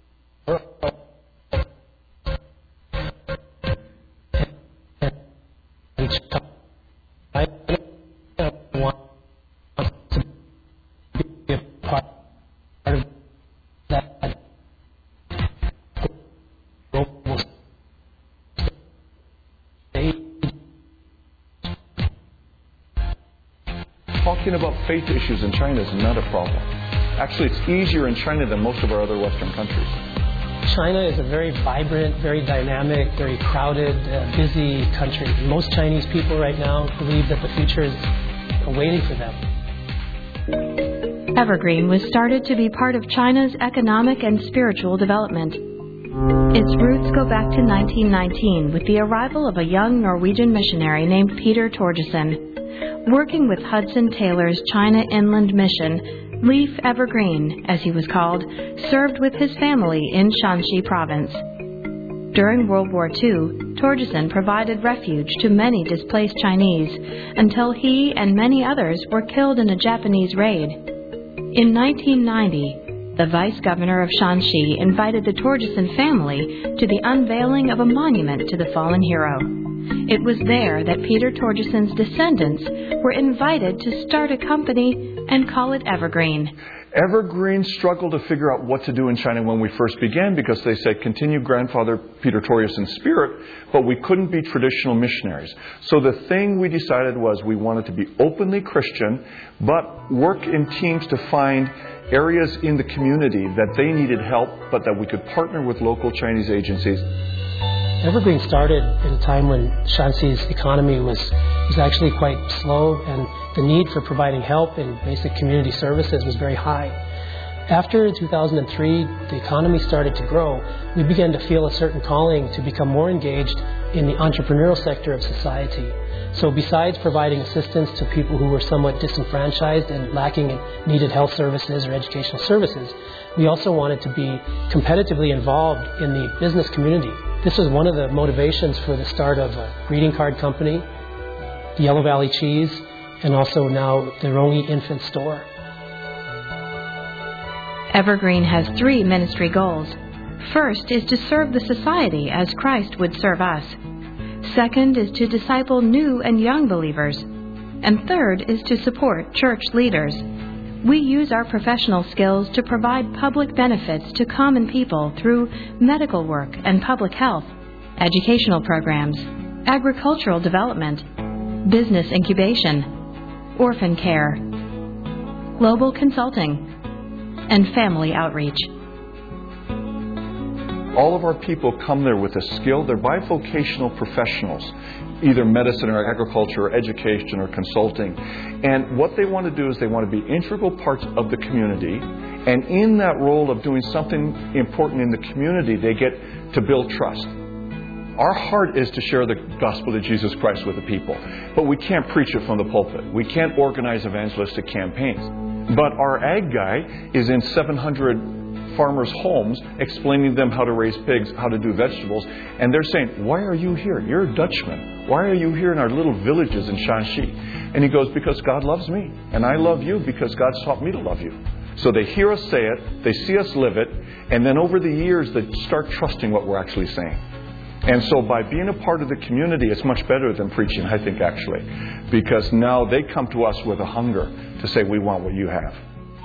I want to be a part of that global stage. Talking about faith issues in China is not a problem. Actually, it's easier in China than most of our other Western countries. China is a very vibrant, very dynamic, very crowded, busy country. Most Chinese people right now believe that the future is waiting for them. Evergreen was started to be part of China's economic and spiritual development. Its roots go back to 1919 with the arrival of a young Norwegian missionary named Peter Torgersen. Working with Hudson Taylor's China Inland Mission, Leaf Evergreen, as he was called, served with his family in Shanxi province. During World War II, Torgersen provided refuge to many displaced Chinese until he and many others were killed in a Japanese raid. In 1990, the vice governor of Shanxi invited the Torgersen family to the unveiling of a monument to the fallen hero. It was there that Peter Torgersen's descendants were invited to start a company and call it Evergreen. Evergreen struggled to figure out what to do in China when we first began because they said continue grandfather Peter Torgersen's spirit, but we couldn't be traditional missionaries. So the thing we decided was we wanted to be openly Christian, but work in teams to find areas in the community that they needed help, but that we could partner with local Chinese agencies. Evergreen started at a time when Shanxi's economy was actually quite slow, and the need for providing help in basic community services was very high. After 2003, the economy started to grow. We began to feel a certain calling to become more engaged in the entrepreneurial sector of society. So besides providing assistance to people who were somewhat disenfranchised and lacking in needed health services or educational services, we also wanted to be competitively involved in the business community. This was one of the motivations for the start of a greeting card company, the Yellow Valley Cheese, and also now the Rongi Infant Store. Evergreen has 3 ministry goals. First is to serve the society as Christ would serve us. Second is to disciple new and young believers. And third is to support church leaders. We use our professional skills to provide public benefits to common people through medical work and public health, educational programs, agricultural development, business incubation, orphan care, global consulting, and family outreach. All of our people come there with a skill. They're bivocational professionals, either medicine or agriculture or education or consulting. And what they want to do is they want to be integral parts of the community. And in that role of doing something important in the community, they get to build trust. Our heart is to share the gospel of Jesus Christ with the people. But we can't preach it from the pulpit. We can't organize evangelistic campaigns. But our ag guy is in 700 farmers' homes explaining to them how to raise pigs, how to do vegetables. And they're saying, why are you here? You're a Dutchman. Why are you here in our little villages in Shanxi? And he goes, because God loves me. And I love you because God's taught me to love you. So they hear us say it, they see us live it, and then over the years they start trusting what we're actually saying. And so by being a part of the community, it's much better than preaching, I think, actually. Because now they come to us with a hunger to say, we want what you have.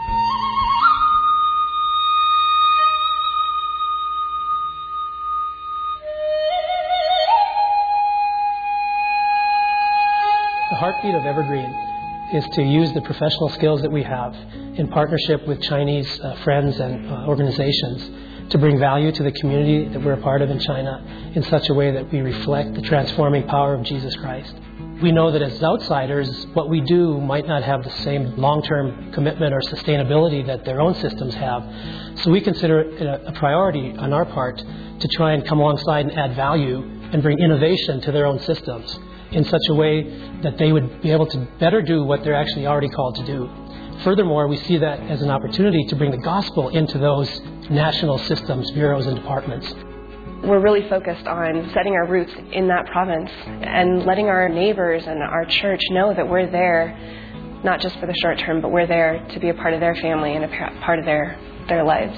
The heartbeat of Evergreen is to use the professional skills that we have in partnership with Chinese friends and organizations to bring value to the community that we're a part of in China in such a way that we reflect the transforming power of Jesus Christ. We know that as outsiders, what we do might not have the same long-term commitment or sustainability that their own systems have. So we consider it a priority on our part to try and come alongside and add value and bring innovation to their own systems in such a way that they would be able to better do what they're actually already called to do. Furthermore, we see that as an opportunity to bring the gospel into those national systems, bureaus, and departments. We're really focused on setting our roots in that province and letting our neighbors and our church know that we're there, not just for the short term, but we're there to be a part of their family and a part of their lives.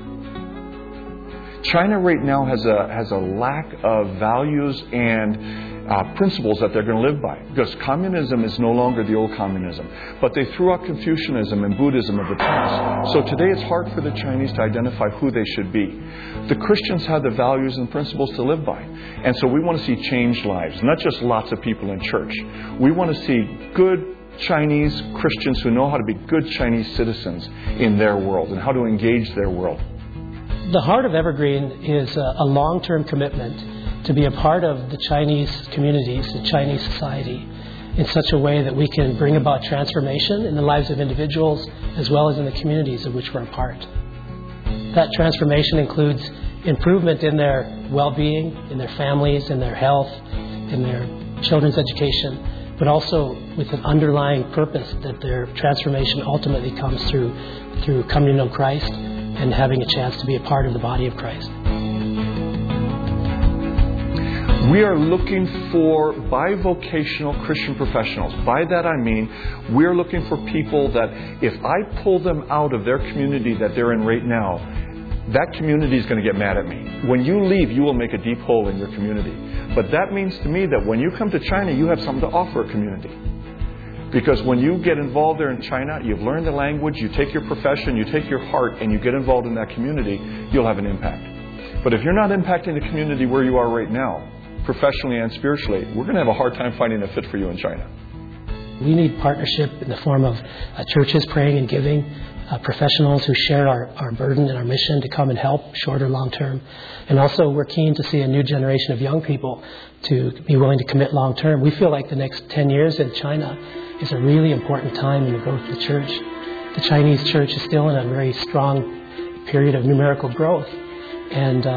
China right now has a lack of values and principles that they're going to live by. Because communism is no longer the old communism. But they threw out Confucianism and Buddhism of the past. So today it's hard for the Chinese to identify who they should be. The Christians have the values and principles to live by. And so we want to see changed lives, not just lots of people in church. We want to see good Chinese Christians who know how to be good Chinese citizens in their world and how to engage their world. The heart of Evergreen is a long-term commitment to be a part of the Chinese communities, the Chinese society, in such a way that we can bring about transformation in the lives of individuals as well as in the communities of which we're a part. That transformation includes improvement in their well-being, in their families, in their health, in their children's education, but also with an underlying purpose that their transformation ultimately comes through coming to know Christ and having a chance to be a part of the body of Christ. We are looking for bivocational Christian professionals. By that I mean, we're looking for people that if I pull them out of their community that they're in right now, that community is going to get mad at me. When you leave, you will make a deep hole in your community. But that means to me that when you come to China, you have something to offer a community. Because when you get involved there in China, you've learned the language, you take your profession, you take your heart, and you get involved in that community, you'll have an impact. But if you're not impacting the community where you are right now, professionally and spiritually, we're going to have a hard time finding a fit for you in China. We need partnership in the form of churches praying and giving, professionals who share our burden and our mission to come and help, short or long term. And also we're keen to see a new generation of young people to be willing to commit long term. We feel like the next 10 years in China is a really important time in the growth of the church. The Chinese church is still in a very strong period of numerical growth. And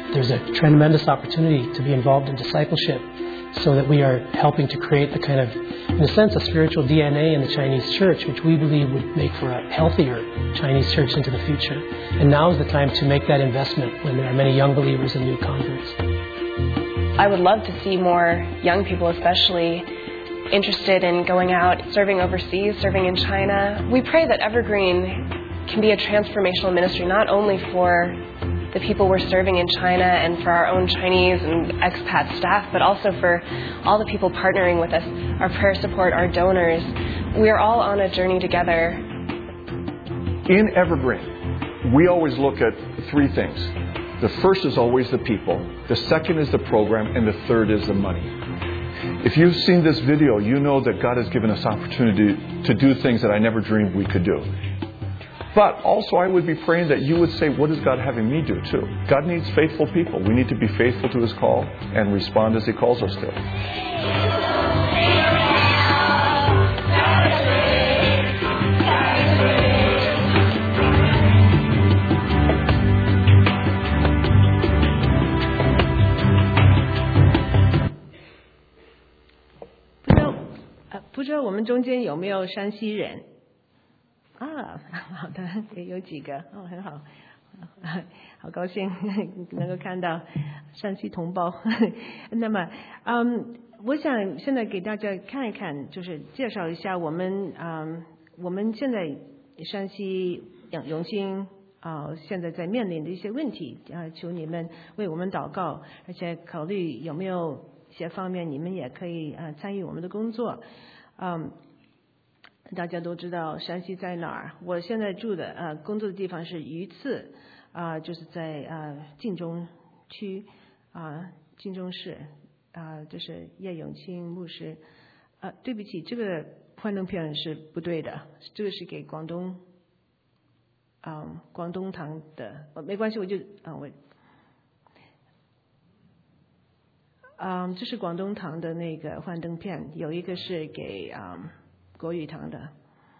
there's a tremendous opportunity to be involved in discipleship so that we are helping to create the kind of, in a sense, a spiritual DNA in the Chinese church, which we believe would make for a healthier Chinese church into the future. And now is the time to make that investment when there are many young believers and new converts. I would love to see more young people, especially, interested in going out, serving overseas, serving in China. We pray that Evergreen can be a transformational ministry, not only for the people we're serving in China and for our own Chinese and expat staff, but also for all the people partnering with us, our prayer support, our donors. We are all on a journey together. In Evergreen, we always look at three things. The first is always the people. The second is the program. And the third is the money. If you've seen this video, you know that God has given us opportunity to do things that I never dreamed we could do. But also I would be praying that you would say, what is God having me do too? God needs faithful people. We need to be faithful to His call and respond as He calls us to. 不知道我们中间有没有山西人？啊，好的，也有几个哦，很好，好高兴能够看到山西同胞。那么，我想现在给大家看一看，就是介绍一下我们现在山西永兴现在在面临的一些问题求你们为我们祷告，而且考虑有没有一些方面你们也可以参与我们的工作。大家都知道山西在哪儿？我现在住的工作的地方是榆次就是在晋中区晋中市这是叶永清牧师对不起，这个幻灯片是不对的，这个是给广东堂的，没关系，我就这是广东堂的那个幻灯片，有一个是给国语堂的。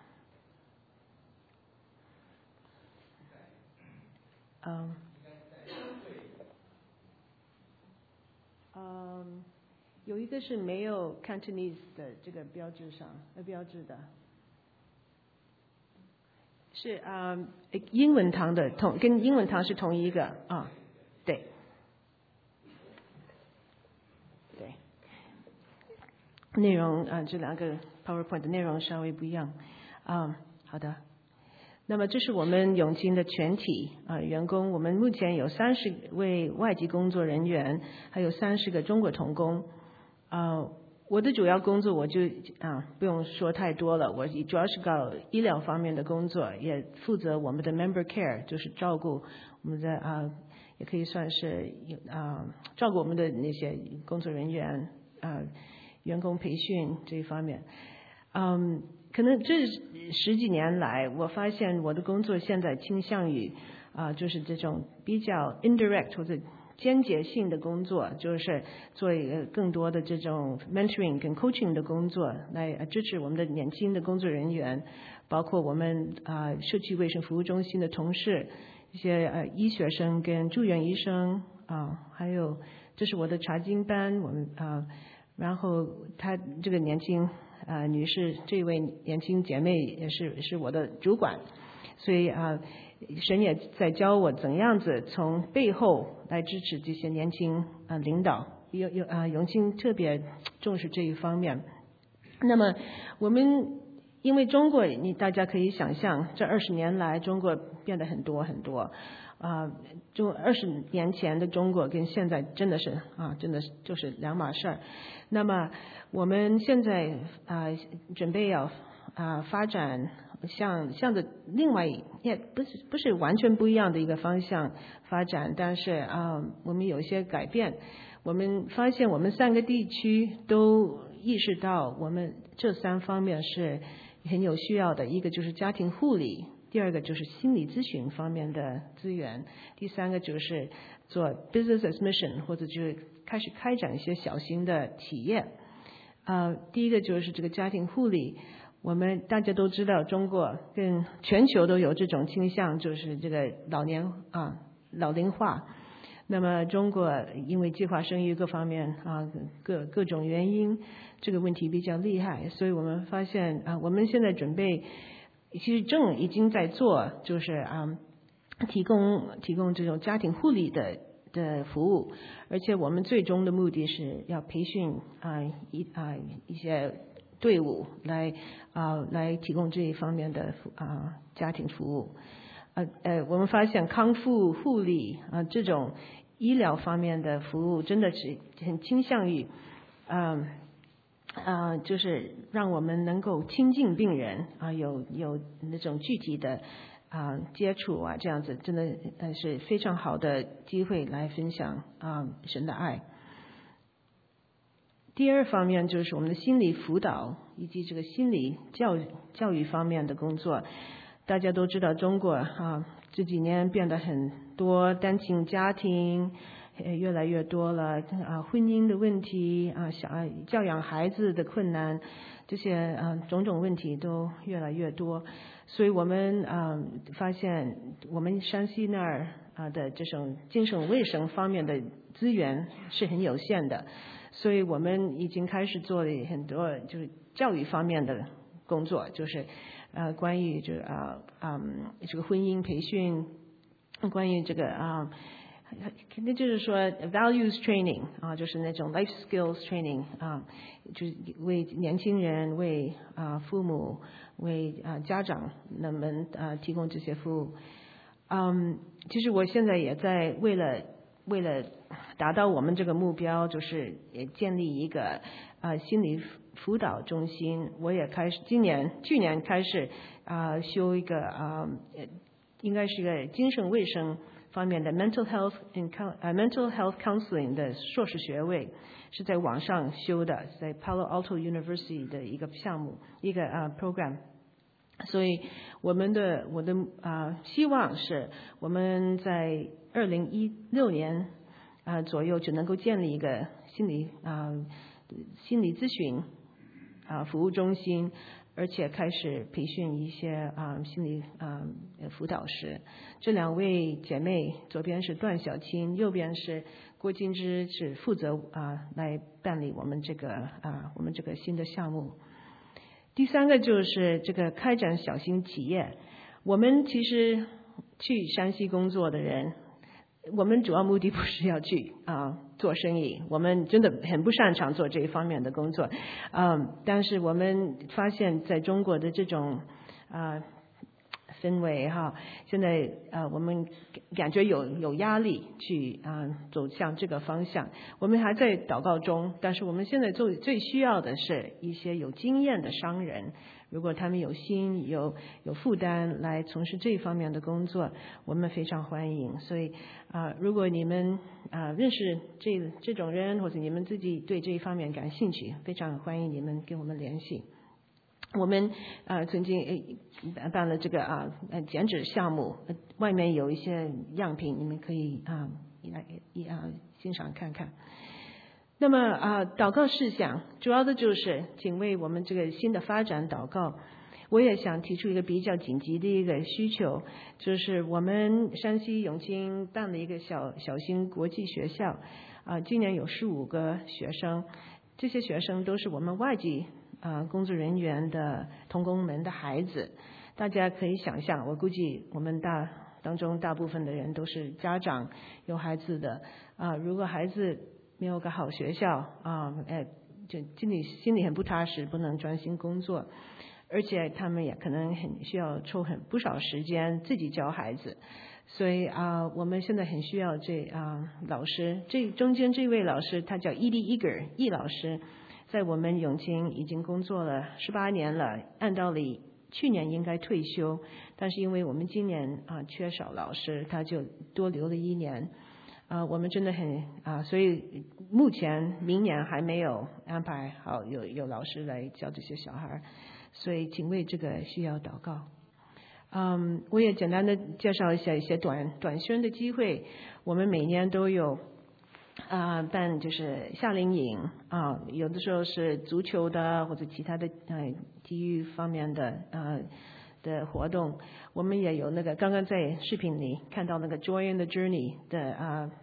有一个是没有 Cantonese 的这个标志的，是英文堂的跟英文堂是同一个对。内容这两个 PowerPoint 的内容稍微不一样好的。那么这是我们永清的全体员工，我们目前有30位外籍工作人员，还有30个中国同工我的主要工作我就不用说太多了，我主要是搞医疗方面的工作，也负责我们的 member care， 就是照顾我们的也可以算是照顾我们的那些工作人员员工培训这一方面可能这10几年来我发现我的工作现在倾向于就是这种比较 indirect 或者间接性的工作，就是做更多的这种 mentoring 跟 coaching 的工作，来支持我们的年轻的工作人员，包括我们社区卫生服务中心的同事，一些医学生跟住院医生还有这是我的查经班，我们然后她这个年轻女士，这位年轻姐妹也是我的主管，所以神也在教我怎样子从背后来支持这些年轻领导，永清特别重视这一方面。那么我们因为中国大家可以想象这20年来中国变得很多很多就20年前的中国跟现在真的是真的就是两码事儿。那么我们现在准备要发展向着另外也不是完全不一样的一个方向发展，但是我们有一些改变。我们发现我们3个地区都意识到我们这3方面是很有需要的，一个就是家庭护理，第2个就是心理咨询方面的资源，第3个就是做 business as mission 或者就是开始开展一些小型的企业第一个就是这个家庭护理，我们大家都知道中国跟全球都有这种倾向，就是这个老龄化。 那么中国因为计划生育各方面各种原因，这个问题比较厉害，所以我们发现我们现在准备，其实已经在做，就是提供这种家庭护理的服务，而且我们最终的目的是要培训一些队伍来提供这一方面的家庭服务。我们发现康复护理这种医疗方面的服务真的是很倾向于就是让我们能够亲近病人有那种具体的接触这样子真的是非常好的机会来分享神的爱。第二方面就是我们的心理辅导以及这个心理教育方面的工作。大家都知道中国这几年变得很多单亲家庭越来越多了婚姻的问题教养孩子的困难，这些种种问题都越来越多，所以我们发现我们山西那儿的这种精神卫生方面的资源是很有限的，所以我们已经开始做了很多就是教育方面的工作，就是关于这个婚姻培训，关于这个肯定就是说 values training 就是那种 life skills training 就是为年轻人为父母为家长们提供这些服务。其实我现在也在为了达到我们这个目标，就是也建立一个心理辅导中心。我也去年开始修一个应该是一个精神卫生方面的 mental health counseling 的硕士学位，是在网上修的，在 Palo Alto University 的一个项目一个program。所以我的希望是我们在2016年左右就能够建立一个心理咨询服务中心，而且开始培训一些心理辅导师。这两位姐妹，左边是段小青，右边是郭金枝，是负责来办理我们这个新的项目。第三个就是这个开展小型企业。我们其实去山西工作的人，我们主要目的不是要去做生意，我们真的很不擅长做这一方面的工作。但是我们发现在中国的这种氛围现在我们感觉有压力去走向这个方向。我们还在祷告中，但是我们现在最需要的是一些有经验的商人，如果他们有心有负担来从事这一方面的工作，我们非常欢迎。所以如果你们认识这种人，或者你们自己对这一方面感兴趣，非常欢迎你们跟我们联系。我们曾经办了这个减脂项目，外面有一些样品，你们可以欣赏看看。那么祷告事项主要的就是请为我们这个新的发展祷告。我也想提出一个比较紧急的一个需求，就是我们山西永清办了一个小型国际学校，今年有15个学生，这些学生都是我们外籍工作人员的同工们的孩子。大家可以想象，我估计我们当中大部分的人都是家长有孩子的如果孩子没有个好学校就心里很不踏实，不能专心工作，而且他们也可能很需要抽不少时间自己教孩子。所以我们现在很需要老师。中间这位老师他叫伊利伊格尔易老师，在我们永清已经工作了18年了，按道理去年应该退休，但是因为我们今年缺少老师，他就多留了1年。我们真的所以目前明年还没有安排好有老师来教这些小孩，所以请为这个需要祷告。我也简单的介绍一下一些短宣的机会。我们每年都有办就是夏令营有的时候是足球的或者其他的体育方面的活动。我们也有那个刚刚在视频里看到那个 Joy in the Journey 的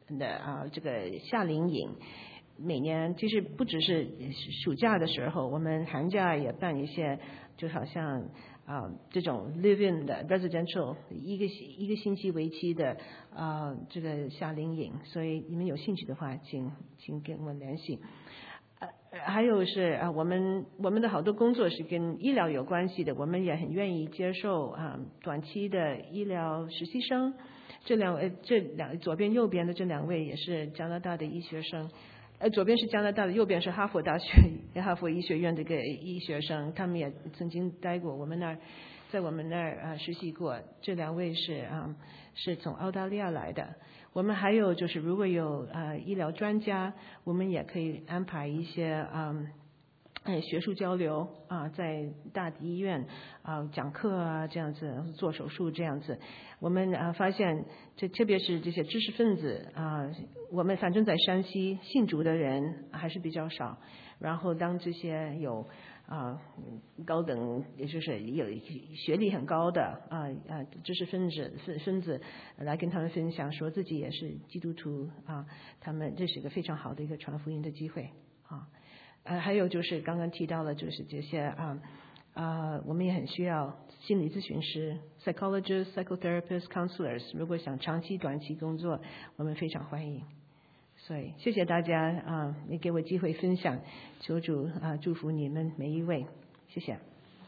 的这个夏令营。每年其实不只是暑假的时候，我们寒假也办一些，就好像这种 live-in 的 residential 一个星期为期的这个夏令营，所以你们有兴趣的话，请跟我联系。还有是我们的好多工作是跟医疗有关系的，我们也很愿意接受短期的医疗实习生。这两左边右边的这两位也是加拿大的医学生。左边是加拿大的，右边是哈佛医学院的一个医学生，他们也曾经待过我们那儿，在我们那儿实习过。这两位是从澳大利亚来的。我们还有就是如果有医疗专家，我们也可以安排一些学术交流在大的医院讲课这样子，做手术这样子。我们发现特别是这些知识分子我们反正在山西信主的人还是比较少，然后当这些有高等也就是有学历很高的知识分子来跟他们分享说自己也是基督徒他们这是一个非常好的一个传福音的机会还有就是刚刚提到了就是这些我们也很需要心理咨询师 psychologists, psychotherapists, counselors 如果想长期短期工作我们非常欢迎。所以谢谢大家也给我机会分享，求主祝福你们每一位，谢谢。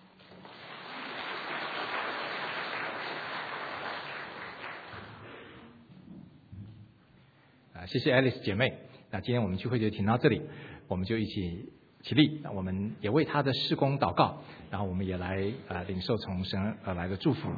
谢谢 Alice 姐妹。那今天我们聚会就停到这里，我们就一起起立，我们也为他的事工祷告，然后我们也来领受从神而来的祝福。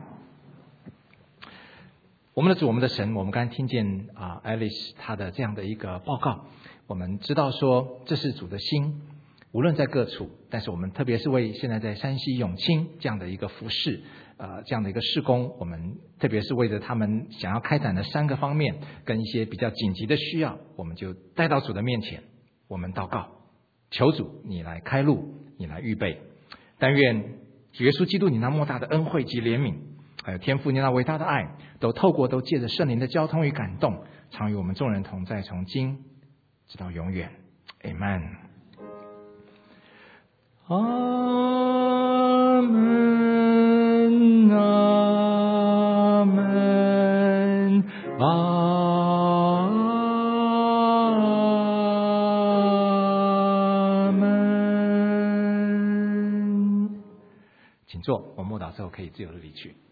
我们的主，我们的神，我们刚才听见Alice 她的这样的一个报告，我们知道说这是主的心，无论在各处，但是我们特别是为现在在山西永清这样的一个服事这样的一个事工，我们特别是为着他们想要开展的3个方面跟一些比较紧急的需要，我们就带到主的面前，我们祷告，求主你来开路，你来预备。但愿耶稣基督你那莫大的恩惠及怜悯，还有天父你那伟大的爱，都借着圣灵的交通与感动，常与我们众人同在，从今直到永远。 Amen。 阿们，阿们，阿们。请坐，我默祷之后可以自由的离去。